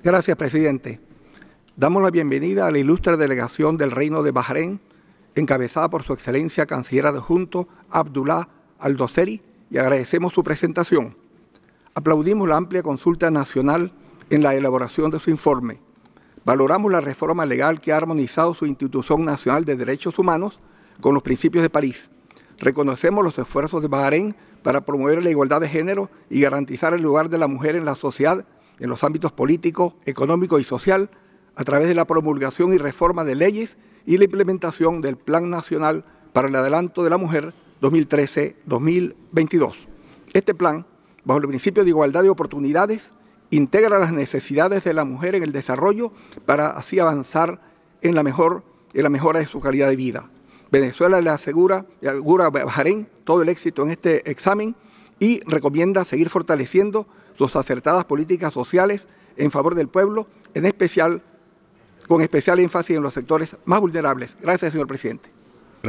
Gracias, presidente. Damos la bienvenida a la ilustre delegación del Reino de Bahrein, encabezada por su excelencia canciller adjunto Abdullah Al-Doseri, y agradecemos su presentación. Aplaudimos la amplia consulta nacional en la elaboración de su informe. Valoramos la reforma legal que ha armonizado su Institución Nacional de Derechos Humanos con los principios de París. Reconocemos los esfuerzos de Bahrein para promover la igualdad de género y garantizar el lugar de la mujer en la sociedad, en los ámbitos político, económico y social, a través de la promulgación y reforma de leyes y la implementación del Plan Nacional para el Adelanto de la Mujer 2013-2022. Este plan, bajo el principio de igualdad de oportunidades, integra las necesidades de la mujer en el desarrollo para así avanzar en la mejora de su calidad de vida. Venezuela le asegura a Bahrein todo el éxito en este examen y recomienda seguir fortaleciendo sus acertadas políticas sociales en favor del pueblo, con especial énfasis en los sectores más vulnerables. Gracias, señor presidente.